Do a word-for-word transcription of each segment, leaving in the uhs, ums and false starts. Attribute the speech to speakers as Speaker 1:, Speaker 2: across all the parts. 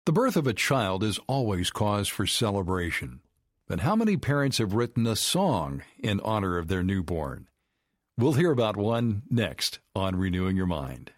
Speaker 1: The birth of a child is always cause for celebration. But how many parents have written a song in honor of their newborn? We'll hear about one next on Renewing Your Mind.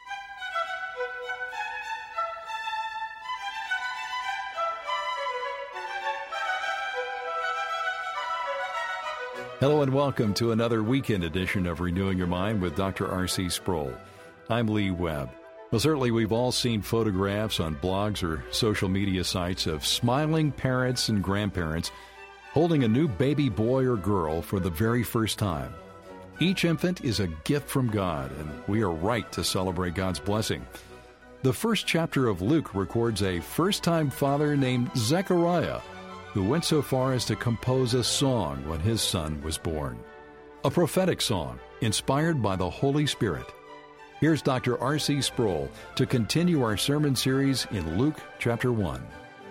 Speaker 1: Hello and welcome to another weekend edition of Renewing Your Mind with Doctor R C Sproul. I'm Lee Webb. Well, certainly we've all seen photographs on blogs or social media sites of smiling parents and grandparents holding a new baby boy or girl for the very first time. Each infant is a gift from God, and we are right to celebrate God's blessing. The first chapter of Luke records a first-time father named Zechariah, who went so far as to compose a song when his son was born. A prophetic song inspired by the Holy Spirit. Here's Doctor R C Sproul to continue our sermon series in Luke chapter one.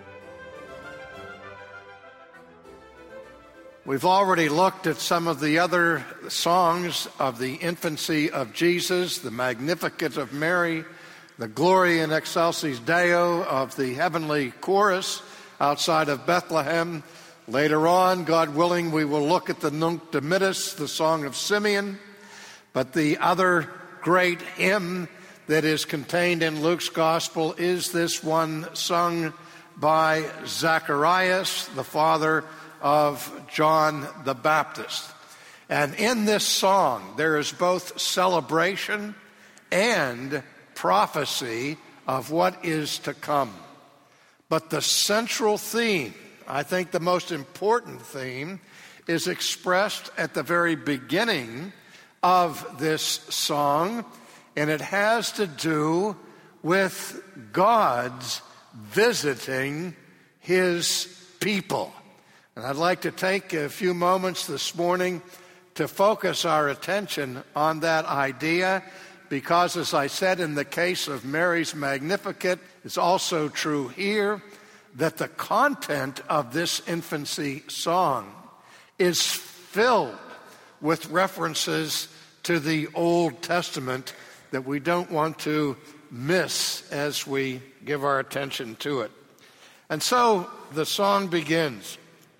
Speaker 2: We've already looked at some of the other songs of the infancy of Jesus, the Magnificat of Mary, the Gloria in Excelsis Deo of the heavenly chorus outside of Bethlehem. Later on, God willing, we will look at the Nunc Dimittis, the Song of Simeon. But the other great hymn that is contained in Luke's Gospel is this one sung by Zacharias, the father of John the Baptist. And in this song, there is both celebration and prophecy of what is to come. But the central theme, I think the most important theme, is expressed at the very beginning of this song, and it has to do with God's visiting his people. And I'd like to take a few moments this morning to focus our attention on that idea, because, as I said, in the case of Mary's Magnificat, it's also true here that the content of this infancy song is filled with references to the Old Testament that we don't want to miss as we give our attention to it. And so the song begins,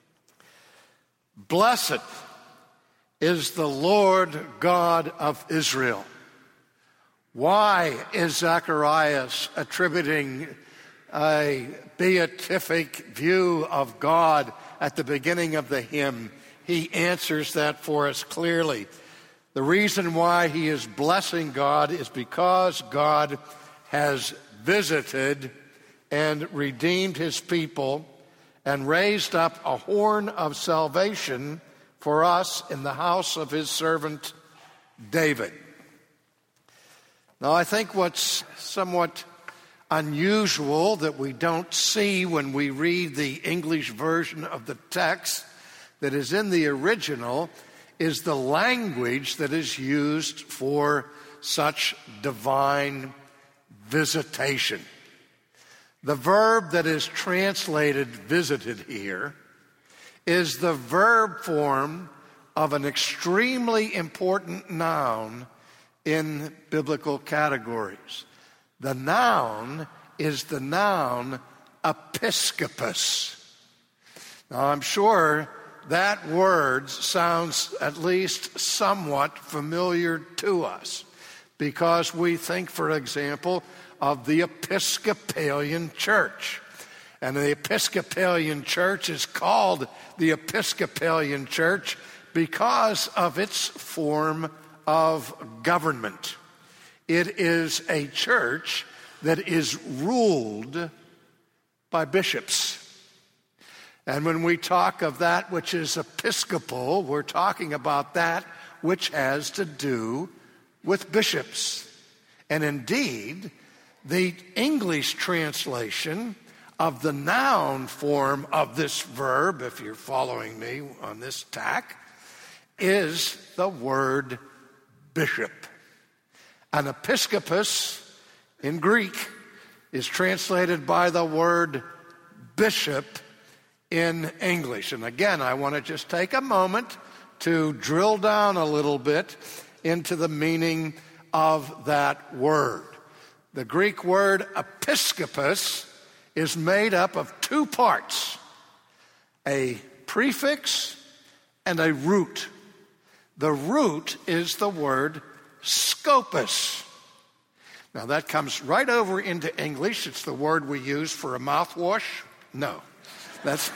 Speaker 2: "Blessed is the Lord God of Israel." Why is Zacharias attributing a beatific view of God at the beginning of the hymn? He answers that for us clearly. The reason why he is blessing God is because God has visited and redeemed his people and raised up a horn of salvation for us in the house of his servant David. Now, I think what's somewhat unusual that we don't see when we read the English version of the text that is in the original is the language that is used for such divine visitation. The verb that is translated visited here is the verb form of an extremely important noun in biblical categories. The noun is the noun episkopos. Now, I'm sure that word sounds at least somewhat familiar to us because we think, for example, of the Episcopalian Church. And the Episcopalian Church is called the Episcopalian Church because of its form of government. It is a church that is ruled by bishops. And when we talk of that which is episcopal, we're talking about that which has to do with bishops. And indeed, the English translation of the noun form of this verb, if you're following me on this tack, is the word bishop. An episkopos in Greek is translated by the word bishop in English. And again, I want to just take a moment to drill down a little bit into the meaning of that word. The Greek word episkopos is made up of two parts, a prefix and a root. The root is the word scopus. Now that comes right over into English. It's the word we use for a mouthwash. No, that's...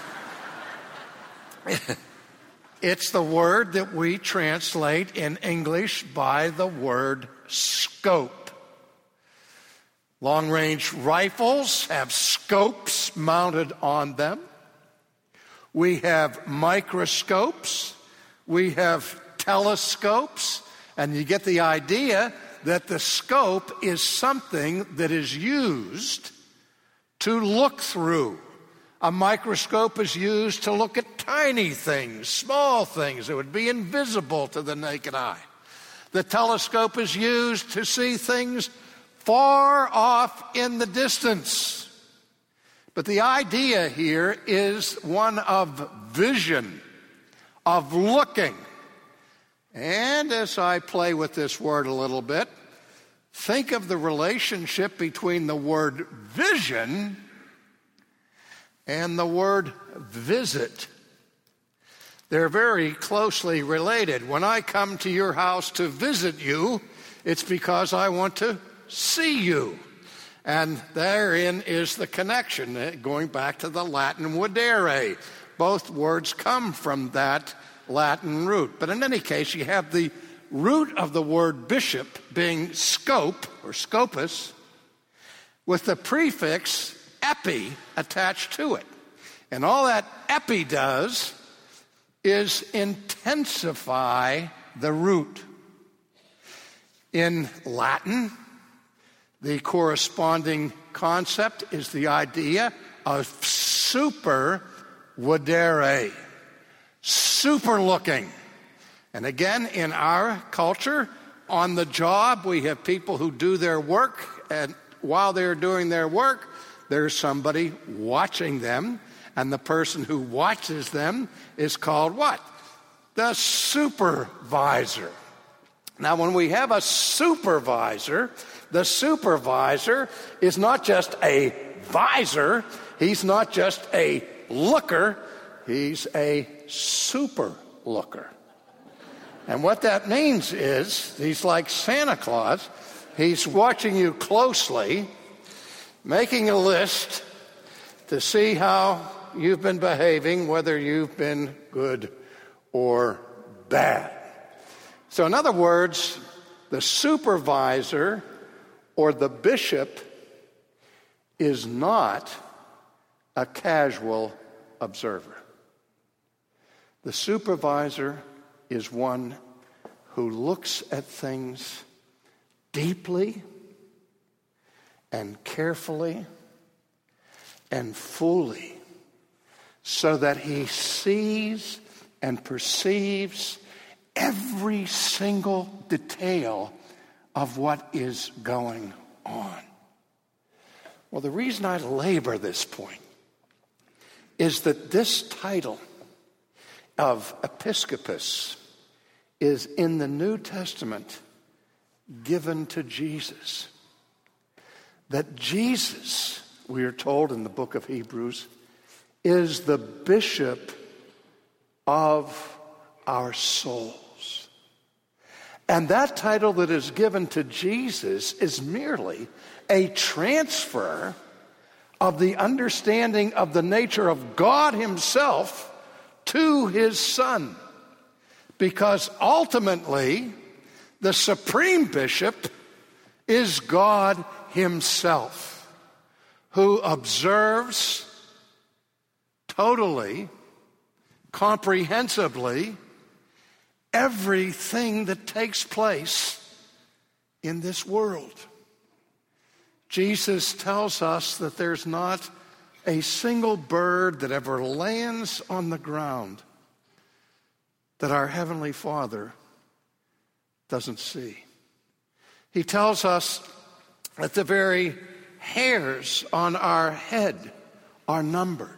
Speaker 2: It's the word that we translate in English by the word scope. Long-range rifles have scopes mounted on them. We have microscopes. We have telescopes. And you get the idea that the scope is something that is used to look through. A microscope is used to look at tiny things, small things that would be invisible to the naked eye. The telescope is used to see things far off in the distance. But the idea here is one of vision, of looking. And as I play with this word a little bit, think of the relationship between the word vision and the word visit. They're very closely related. When I come to your house to visit you, it's because I want to see you. And therein is the connection, going back to the Latin videre. Both words come from that Latin root. But in any case, you have the root of the word bishop being scope, or scopus, with the prefix epi attached to it. And all that epi does is intensify the root. In Latin, the corresponding concept is the idea of super videre, super looking. And again, in our culture, on the job, we have people who do their work, and while they're doing their work, there's somebody watching them, and the person who watches them is called what? The supervisor. Now, when we have a supervisor, the supervisor is not just a visor, he's not just a looker, he's a super looker. And what that means is he's like Santa Claus. He's watching you closely, making a list to see how you've been behaving, whether you've been good or bad. So in other words, the supervisor or the bishop is not a casual observer. The supervisor is one who looks at things deeply and carefully and fully, so that he sees and perceives every single detail of what is going on. Well, the reason I labor this point is that this title of episcopus is in the New Testament given to Jesus. That Jesus, we are told in the book of Hebrews, is the bishop of our souls. And that title that is given to Jesus is merely a transfer of the understanding of the nature of God himself to his Son. Because ultimately, the supreme bishop is God himself, who observes totally, comprehensively, everything that takes place in this world. Jesus tells us that there's not a single bird that ever lands on the ground that our Heavenly Father doesn't see. He tells us that the very hairs on our head are numbered.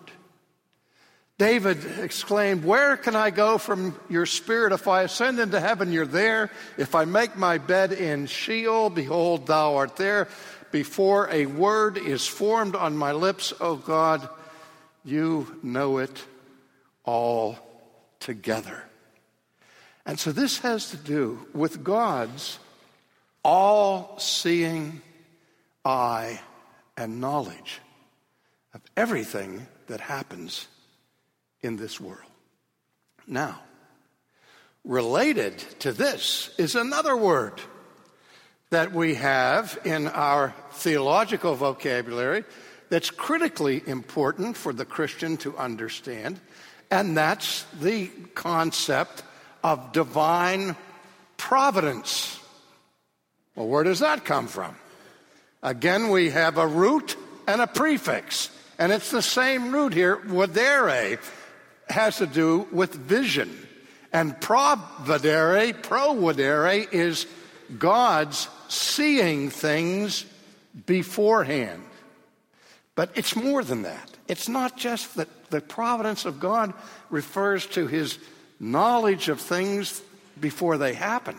Speaker 2: David exclaimed, "Where can I go from your spirit? If I ascend into heaven, you're there. If I make my bed in Sheol, behold, thou art there. before a word is formed on my lips, O God, you know it all together. And so this has to do with God's all-seeing eye and knowledge of everything that happens in this world. Now, related to this is another word that we have in our theological vocabulary that's critically important for the Christian to understand, and that's the concept of divine providence. Well, where does that come from? Again, we have a root and a prefix, and it's the same root here. Videre has to do with vision, and providere, providere, is God's seeing things beforehand. But it's more than that. It's not just that the providence of God refers to his knowledge of things before they happen.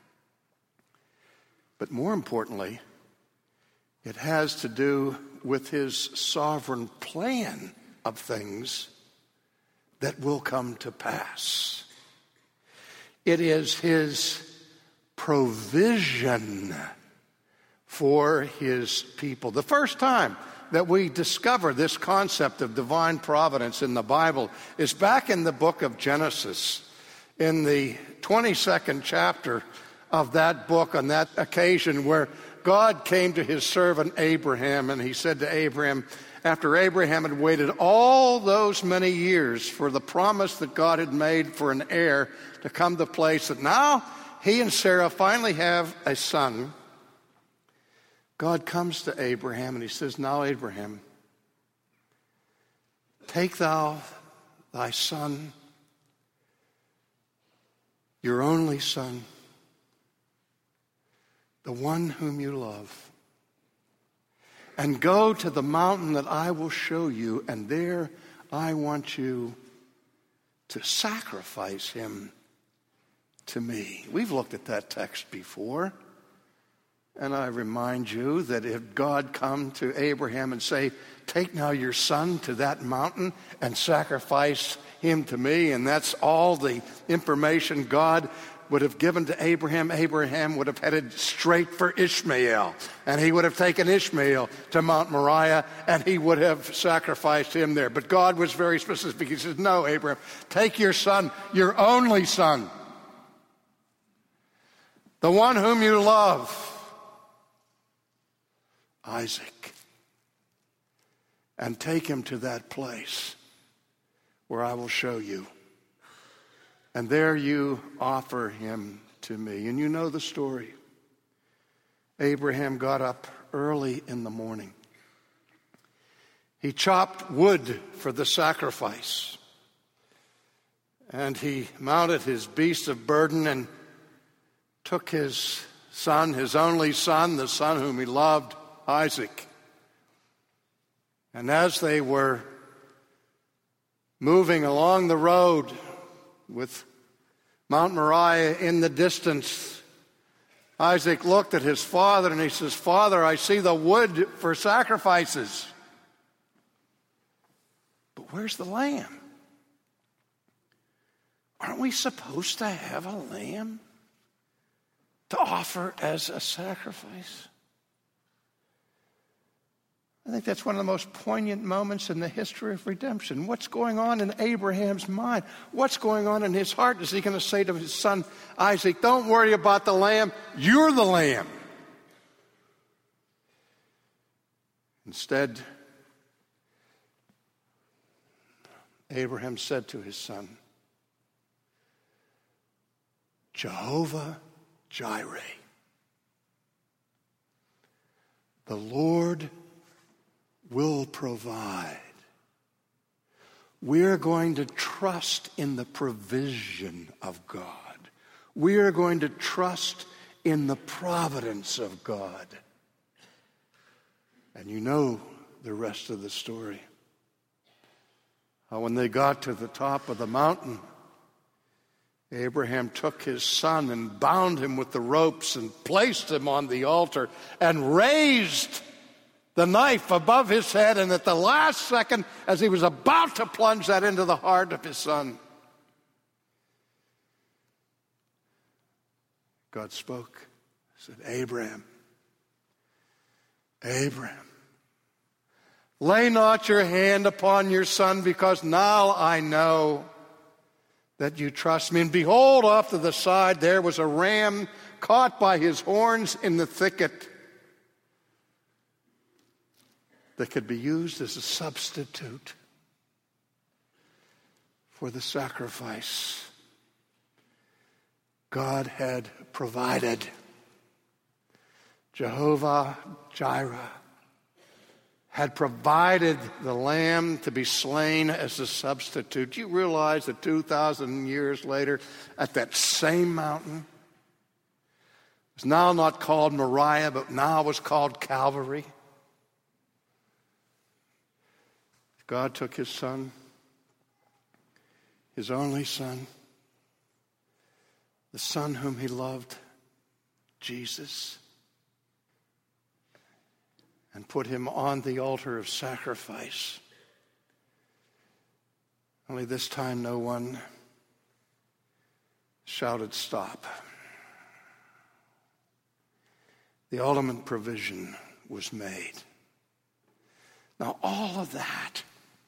Speaker 2: But more importantly, it has to do with his sovereign plan of things that will come to pass. It is his provision for his people. The first time that we discover this concept of divine providence in the Bible is back in the book of Genesis, in the twenty-second chapter of that book, on that occasion where God came to his servant Abraham, and he said to Abraham, after Abraham had waited all those many years for the promise that God had made for an heir to come to place, that now he and Sarah finally have a son, God comes to Abraham and he says, now Abraham, take thou thy son, your only son, the one whom you love, and go to the mountain that I will show you, and there I want you to sacrifice him to me. We've looked at that text before, and I remind you that if God come to Abraham and say, take now your son to that mountain and sacrifice him to me, and that's all the information God would have given to Abraham, Abraham would have headed straight for Ishmael. And he would have taken Ishmael to Mount Moriah, and he would have sacrificed him there. But God was very specific. He says, no, Abraham, take your son, your only son, the one whom you love, Isaac, and take him to that place where I will show you. And there you offer him to me. And you know the story. Abraham got up early in the morning. He chopped wood for the sacrifice. And he mounted his beast of burden and took his son, his only son, the son whom he loved, Isaac. And as they were moving along the road with Mount Moriah in the distance, Isaac looked at his father and he says, Father, I see the wood for sacrifices, but where's the lamb? Aren't we supposed to have a lamb to offer as a sacrifice? I think that's one of the most poignant moments in the history of redemption. What's going on in Abraham's mind? What's going on in his heart? Is he going to say to his son Isaac, don't worry about the lamb, you're the lamb? Instead, Abraham said to his son, Jehovah Jireh, the Lord will provide. We're going to trust in the provision of God. We are going to trust in the providence of God. And you know the rest of the story. How when they got to the top of the mountain, Abraham took his son and bound him with the ropes and placed him on the altar and raised the knife above his head. And at the last second, as he was about to plunge that into the heart of his son, God spoke. He said, Abraham, Abraham, lay not your hand upon your son, because now I know that you trust me. And behold, off to the side there was a ram caught by his horns in the thicket that could be used as a substitute for the sacrifice God had provided. Jehovah Jireh had provided the lamb to be slain as a substitute. Do you realize that two thousand years later, at that same mountain, it's now not called Moriah, but now was called Calvary? God took his son, his only son, the son whom he loved, Jesus, and put him on the altar of sacrifice. Only this time no one shouted stop. The ultimate provision was made. Now all of that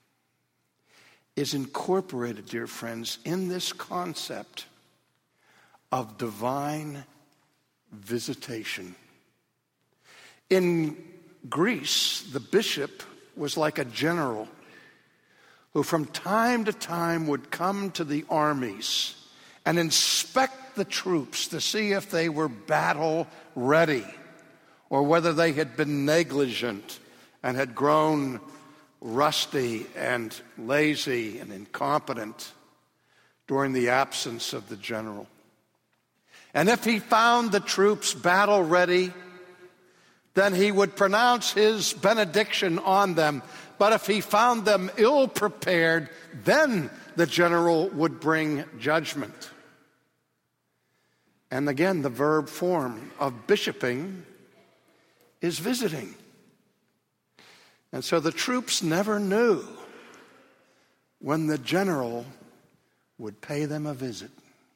Speaker 2: is incorporated, dear friends, in this concept of divine visitation. In Greece, the bishop was like a general who from time to time would come to the armies and inspect the troops to see if they were battle ready or whether they had been negligent and had grown rusty and lazy and incompetent during the absence of the general. And if he found the troops battle ready, then he would pronounce his benediction on them. But if he found them ill prepared, then the general would bring judgment. And again, the verb form of bishoping is visiting. And so the troops never knew when the general would pay them a visit.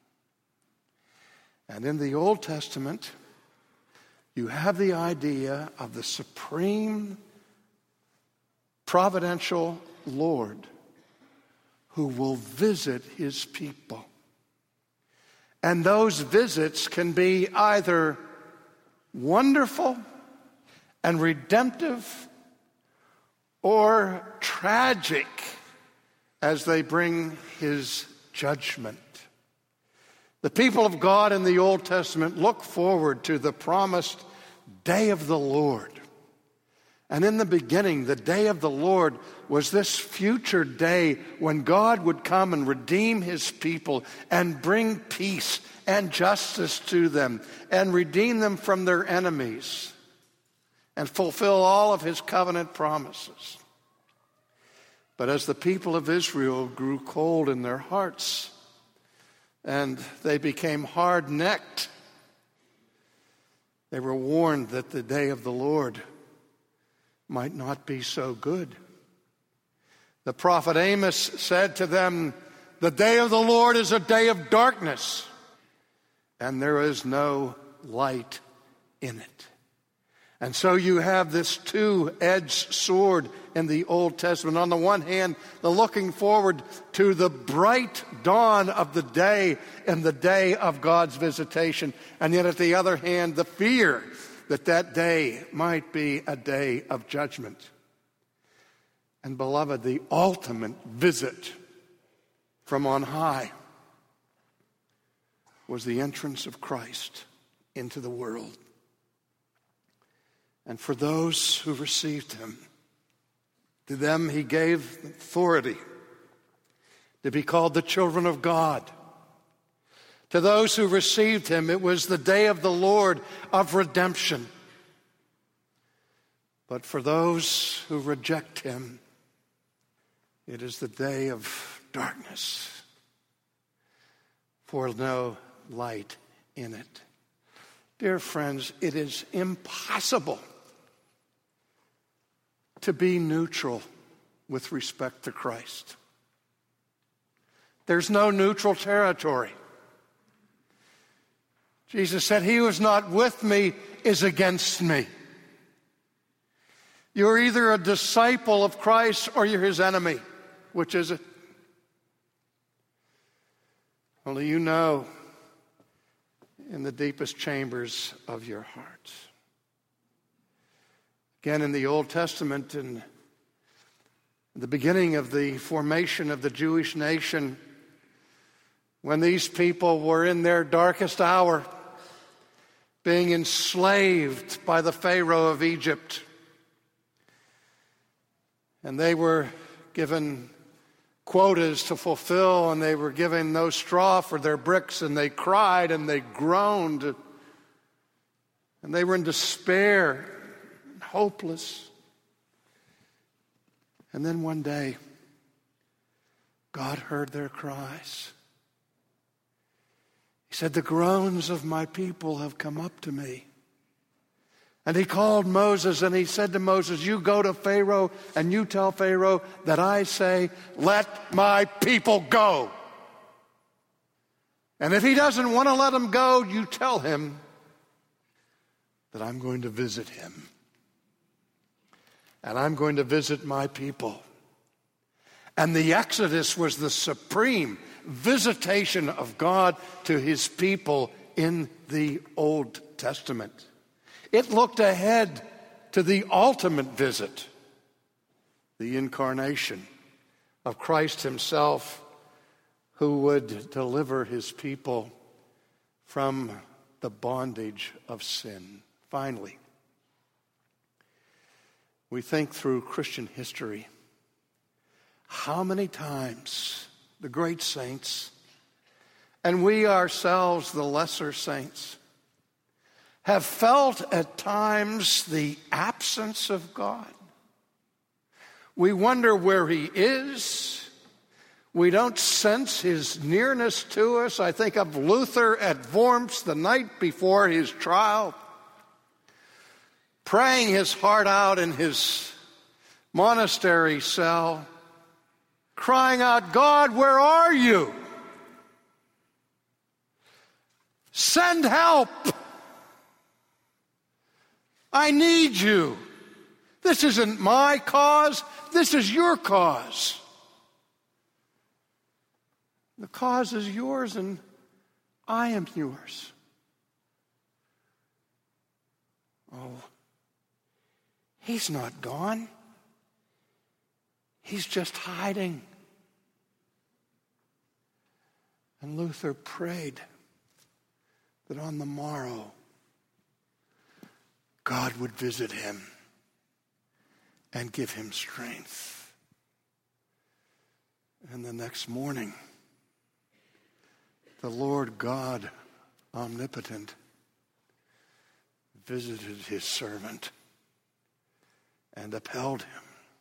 Speaker 2: And in the Old Testament, you have the idea of the supreme providential Lord who will visit his people. And those visits can be either wonderful and redemptive or tragic as they bring his judgment. The people of God in the Old Testament look forward to the promised day of the Lord. And in the beginning, the day of the Lord was this future day when God would come and redeem his people and bring peace and justice to them and redeem them from their enemies and fulfill all of his covenant promises. But as the people of Israel grew cold in their hearts and they became hard-necked, they were warned that the day of the Lord might not be so good. The prophet Amos said to them, "The day of the Lord is a day of darkness, and there is no light in it." And so you have this two-edged sword in the Old Testament. On the one hand, the looking forward to the bright dawn of the day and the day of God's visitation. And yet at the other hand, the fear that that day might be a day of judgment. And beloved, the ultimate visit from on high was the entrance of Christ into the world. And for those who received him, to them he gave authority to be called the children of God. To those who received him, it was the day of the Lord of redemption. But for those who reject him, it is the day of darkness. for no light in it. Dear friends, it is impossible to be neutral with respect to Christ. There's no neutral territory. Jesus said, "He who is not with me is against me." You're either a disciple of Christ or you're his enemy. Which is it? Only you know in the deepest chambers of your heart. Again, in the Old Testament, in the beginning of the formation of the Jewish nation, when these people were in their darkest hour, being enslaved by the Pharaoh of Egypt, and they were given quotas to fulfill, and they were given no straw for their bricks, and they cried and they groaned, and they were in despair, hopeless. And then one day, God heard their cries. He said, "The groans of my people have come up to me." And he called Moses, and he said to Moses, "You go to Pharaoh and you tell Pharaoh that I say, 'Let my people go.' And if he doesn't want to let them go, you tell him that I'm going to visit him. And I'm going to visit my people." And the Exodus was the supreme visitation of God to his people in the Old Testament. It looked ahead to the ultimate visit, the incarnation of Christ himself, who would deliver his people from the bondage of sin. Finally, we think through Christian history, how many times the great saints, and we ourselves, the lesser saints, have felt at times the absence of God. We wonder where he is. We don't sense his nearness to us. I think of Luther at Worms the night before his trial, praying his heart out in his monastery cell, crying out, "God, where are you? Send help. I need you. This isn't my cause. This is your cause. The cause is yours and I am yours." Oh, he's not gone. He's just hiding. And Luther prayed that on the morrow, God would visit him and give him strength. And the next morning, the Lord God omnipotent visited his servant and upheld him.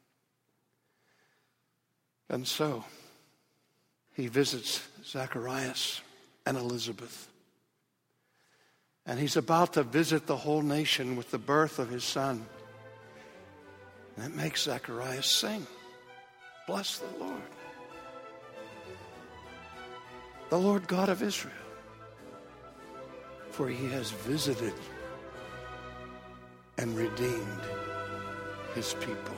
Speaker 2: And so, he visits Zacharias and Elizabeth. And he's about to visit the whole nation with the birth of his son. And it makes Zacharias sing, "Bless the Lord, the Lord God of Israel, for he has visited and redeemed his people."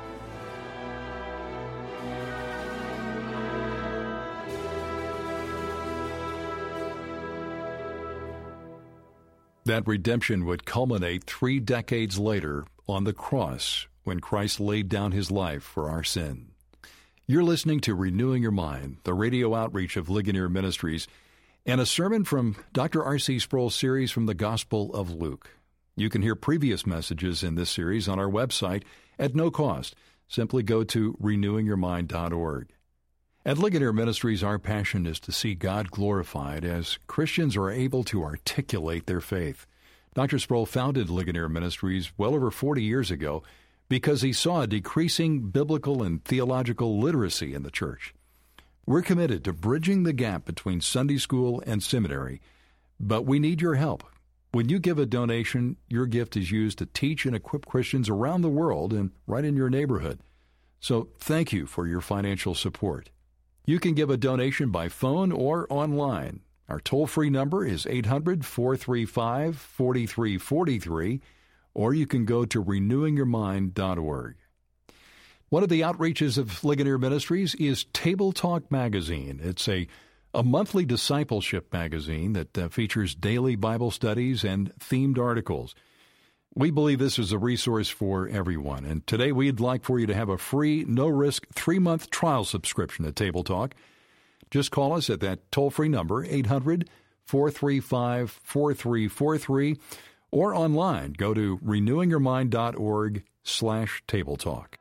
Speaker 1: That redemption would culminate three decades later on the cross when Christ laid down his life for our sin. You're listening to Renewing Your Mind, the radio outreach of Ligonier Ministries, and a sermon from Doctor R C Sproul's series from the Gospel of Luke. You can hear previous messages in this series on our website at no cost. Simply go to renewing your mind dot org. At Ligonier Ministries, our passion is to see God glorified as Christians are able to articulate their faith. Doctor Sproul founded Ligonier Ministries well over forty years ago because he saw a decreasing biblical and theological literacy in the church. We're committed to bridging the gap between Sunday school and seminary, but we need your help. When you give a donation, your gift is used to teach and equip Christians around the world and right in your neighborhood. So thank you for your financial support. You can give a donation by phone or online. Our toll-free number is eight hundred, four three five, four three four three, or you can go to renewing your mind dot org. One of the outreaches of Ligonier Ministries is Table Talk Magazine. It's a, a monthly discipleship magazine that uh, features daily Bible studies and themed articles. We believe this is a resource for everyone, and today we'd like for you to have a free, no-risk, three-month trial subscription to Table Talk. Just call us at that toll-free number, eight hundred, four three five, four three four three, or online, go to renewing your mind dot org slash table talk.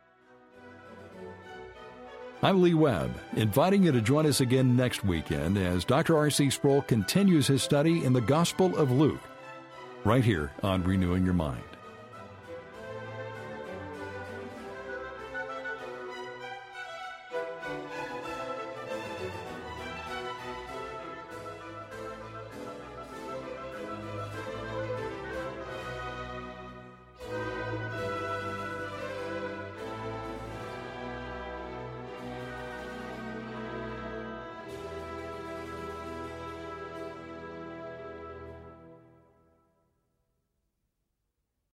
Speaker 1: I'm Lee Webb, inviting you to join us again next weekend as Doctor R C Sproul continues his study in the Gospel of Luke, right here on Renewing Your Mind.